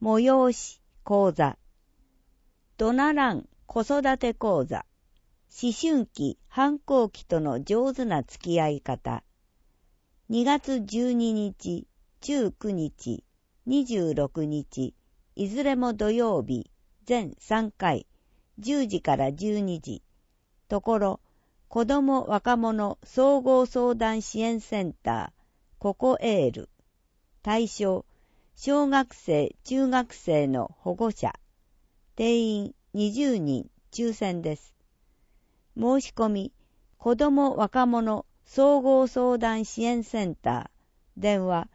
催し講座、ドナラン子育て講座、思春期反抗期との上手な付き合い方、2月12日、19日、26日、いずれも土曜日、全3回、10時から12時、ところ、子ども若者総合相談支援センター、ココエール、対象、小学生、中学生の保護者、定員20人抽選です。申し込み、子ども若者総合相談支援センター、電話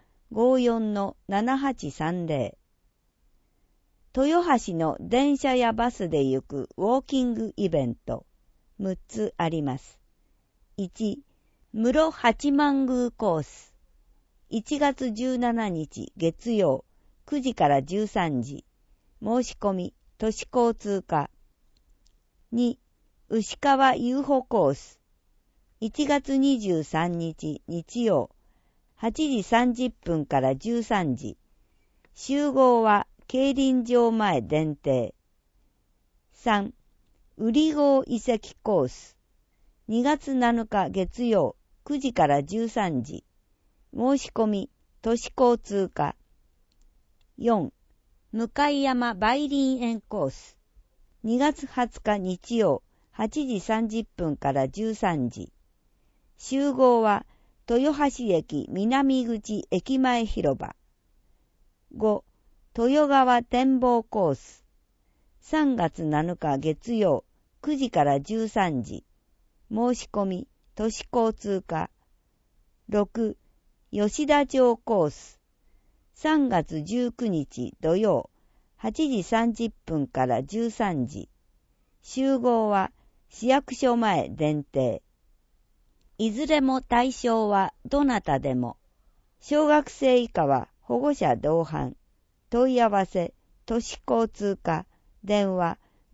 54-7830。豊橋の電車やバスで行くウォーキングイベント、6つあります。1、室八幡宮コース。1月17日月曜、9時から13時。申し込み、都市交通課。2、牛川遊歩コース。1月23日日曜、8時30分から13時。集合は競輪場前電停。3、ウリゴー遺跡コース。2月7日月曜、9時から13時。申し込み、都市交通課。4、向山梅林園コース。2月20日日曜、8時30分から13時。集合は、豊橋駅南口駅前広場。5、豊川展望コース。3月7日月曜、9時から13時。申し込み、都市交通課。6、吉田町コース。3月19日土曜、8時30分から13時。集合は市役所前電停。いずれも対象はどなたでも。小学生以下は保護者同伴。問い合わせ、都市交通課、電話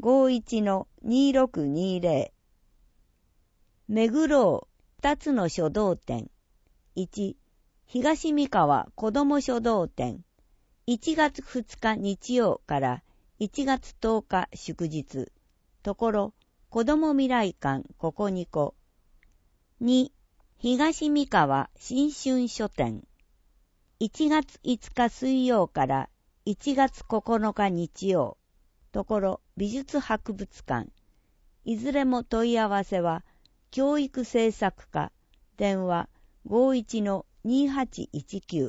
51-2620。巡ろう2つの書道展。1、東三河子ども書道展。1月2日日曜から1月10日祝日。ところ、子ども未来館ここにこ。2、東三河新春書展。1月5日水曜から1月9日日曜。ところ、美術博物館。いずれも問い合わせは、教育政策課、電話 51-2819。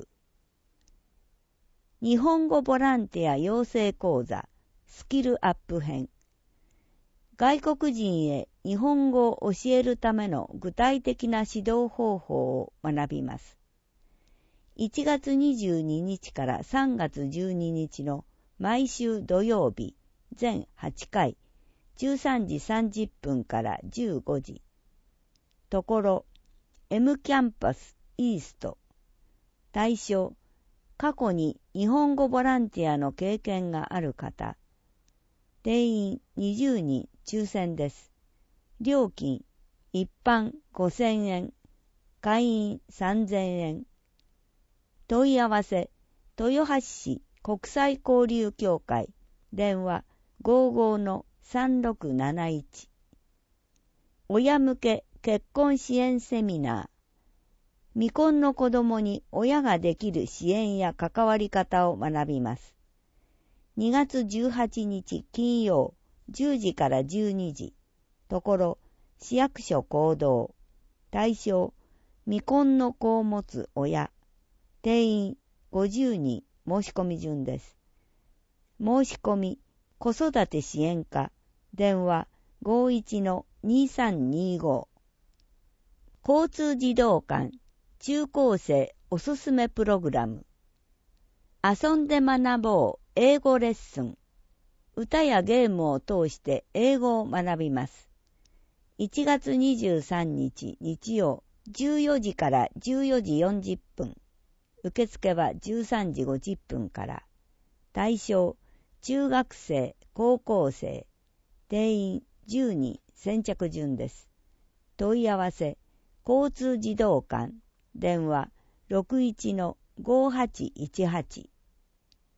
日本語ボランティア養成講座、スキルアップ編。外国人へ日本語を教えるための具体的な指導方法を学びます。1月22日から3月12日の毎週土曜日、全8回、13時30分から15時。ところ、M キャンパスイースト。対象、過去に日本語ボランティアの経験がある方。定員20人抽選です。料金、一般5000円、会員3000円。問い合わせ、豊橋市国際交流協会、電話 55-3671。親向け結婚支援セミナー。未婚の子供に親ができる支援や関わり方を学びます。2月18日金曜、10時から12時。ところ、市役所講堂。対象、未婚の子を持つ親。定員50人申し込み順です。申し込み、子育て支援課。電話 51-2325。交通児童館。中高生おすすめプログラム。遊んで学ぼう英語レッスン。歌やゲームを通して英語を学びます。1月23日日曜14時から14時40分。受付は13時50分から。対象、中学生、高校生。定員10人先着順です。問い合わせ、交通児童館。電話 61-5818。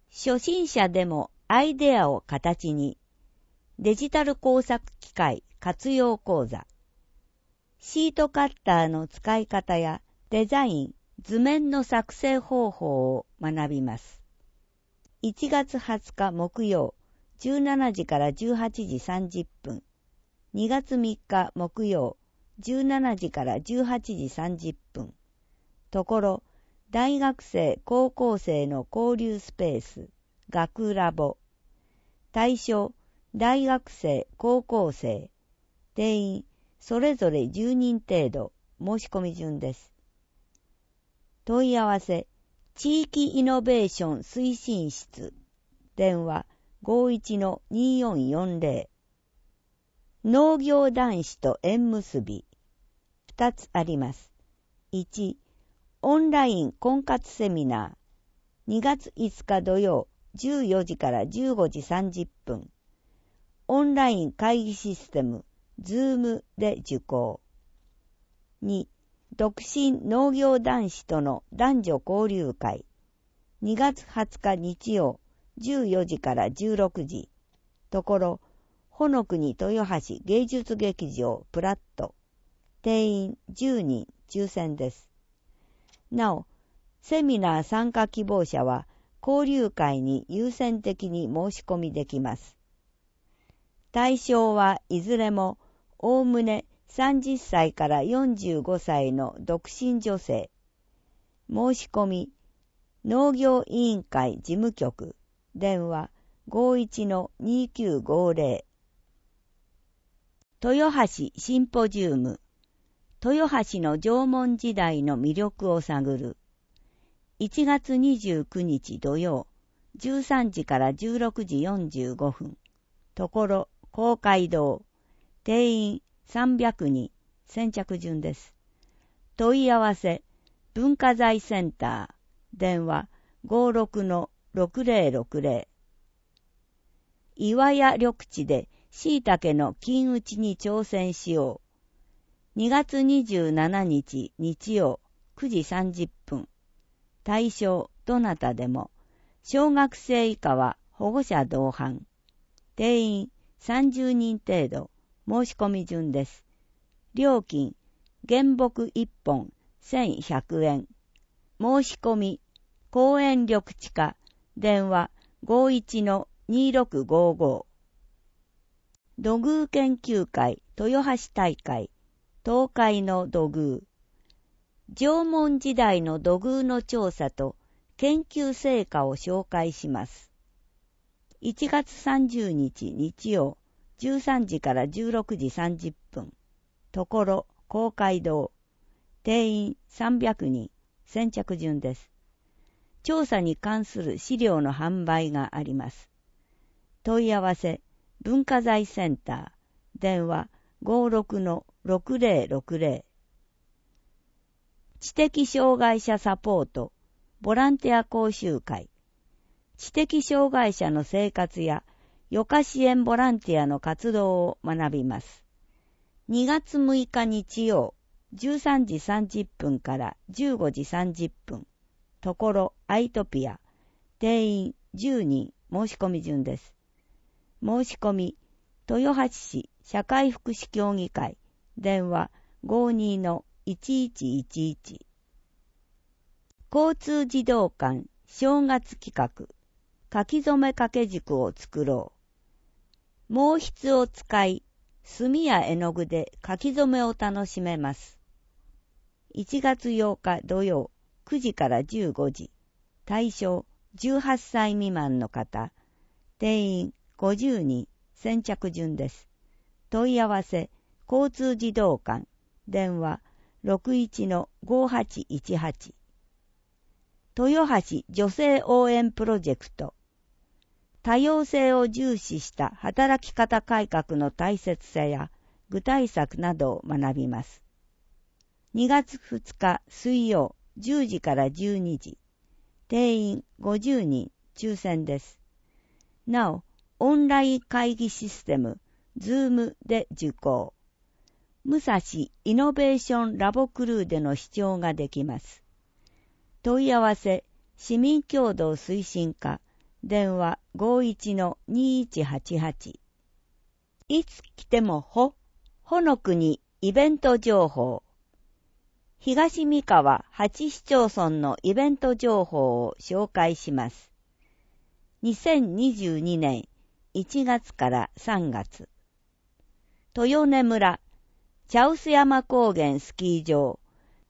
初心者でもアイデアを形に、デジタル工作機械活用講座。シートカッターの使い方やデザイン、図面の作成方法を学びます。1月20日木曜、17時から18時30分。2月3日木曜、17時から18時30分。ところ、大学生、高校生の交流スペース、学ラボ。対象、大学生、高校生。定員、それぞれ10人程度、申し込み順です。問い合わせ、地域イノベーション推進室。電話、51-2440。農業男子と縁結び。2つあります。1、オンライン婚活セミナー。2月5日土曜、14時から15時30分。オンライン会議システム、Zoom で受講。2、独身農業男子との男女交流会。2月20日日曜、14時から16時。ところ、ほのくに豊橋芸術劇場プラット。定員10人抽選です。なお、セミナー参加希望者は交流会に優先的に申し込みできます。対象はいずれもおおむね30歳から45歳の独身女性。申し込み、農業委員会事務局、電話 51-2950。豊橋シンポジウム。豊橋の縄文時代の魅力を探る。1月29日土曜、13時から16時45分。ところ、公会堂。定員300人。先着順です。問い合わせ、文化財センター。電話 56-6060。岩屋緑地で椎茸の金打ちに挑戦しよう。2月27日日曜9時30分。対象どなたでも。小学生以下は保護者同伴。定員30人程度。申し込み順です。料金、原木1本1100円。申し込み、公園緑地課。電話 51-2655。土偶研究会豊橋大会。東海の土偶。縄文時代の土偶の調査と研究成果を紹介します。1月30日日曜、13時から16時30分。ところ、公会堂。定員300人。先着順です。調査に関する資料の販売があります。問い合わせ、文化財センター。電話 56-6060。知的障害者サポート、ボランティア講習会。知的障害者の生活や余暇支援ボランティアの活動を学びます。2月6日日曜、13時30分から15時30分。ところ、アイトピア。定員10人、申し込み順です。申し込み、豊橋市社会福祉協議会。電話 52-1111。交通児童館正月企画。書き初め掛け軸を作ろう。毛筆を使い、墨や絵の具で書き初めを楽しめます。1月8日土曜、9時から15時。対象18歳未満の方。定員50人。先着順です。問い合わせ、交通児童館。電話 61-5818。豊橋女性応援プロジェクト。多様性を重視した働き方改革の大切さや具体策などを学びます。2月2日水曜10時から12時。定員50人抽選です。なお、オンライン会議システム、Zoom で受講。武蔵イノベーションラボクルーでの視聴ができます。問い合わせ、市民協働推進課。 電話 51-2188。いつ来てもほの国イベント情報。東三河8市町村のイベント情報を紹介します。2022年1月から3月。豊根村茶臼山高原スキー場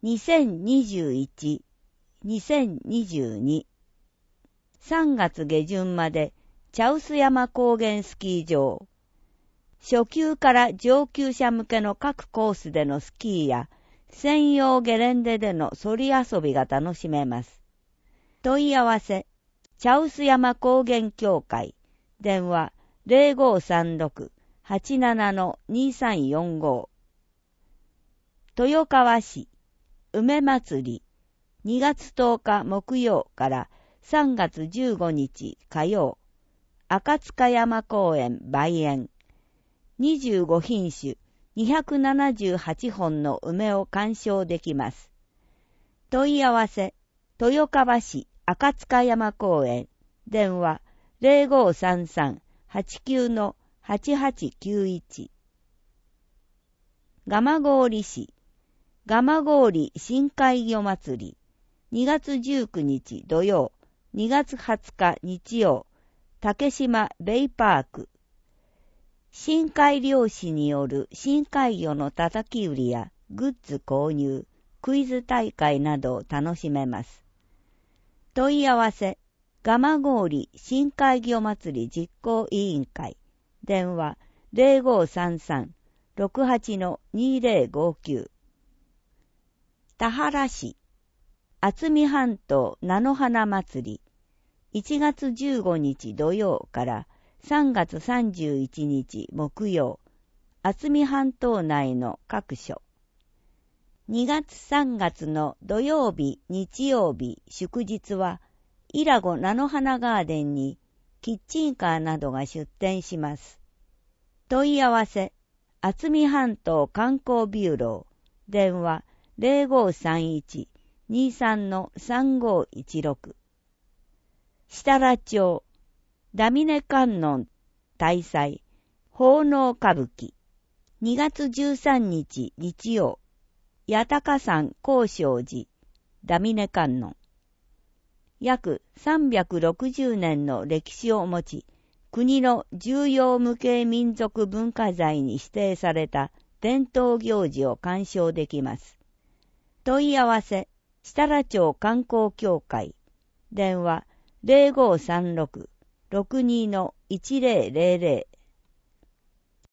2021-2022。3月下旬まで茶臼山高原スキー場。初級から上級者向けの各コースでのスキーや専用ゲレンデでのそり遊びが楽しめます。問い合わせ、茶臼山高原協会、電話 0536-87-2345。豊川市、梅祭り、2月10日木曜から3月15日火曜、赤塚山公園梅園、25品種278本の梅を鑑賞できます。問い合わせ、豊川市赤塚山公園、電話 0533-89-8891。蒲郡市、蒲郡深海魚祭り、2月19日土曜、2月20日日曜、竹島ベイパーク。深海漁師による深海魚の叩き売りやグッズ購入、クイズ大会などを楽しめます。問い合わせ、蒲郡深海魚祭り実行委員会、電話 0533-68-2059。田原市、渥美半島菜の花祭り、1月15日土曜から3月31日木曜、渥美半島内の各所。2月3月の土曜日、日曜日、祝日は、伊良湖菜の花ガーデンにキッチンカーなどが出店します。問い合わせ、渥美半島観光ビューロー、電話 0531-23-3516。設楽町、ダミネ観音大祭、奉納歌舞伎、2月13日日曜、八高山高尚寺、ダミネ観音。約360年の歴史を持ち、国の重要無形民族文化財に指定された伝統行事を鑑賞できます。問い合わせ、設楽町観光協会、電話 0536-62-1000。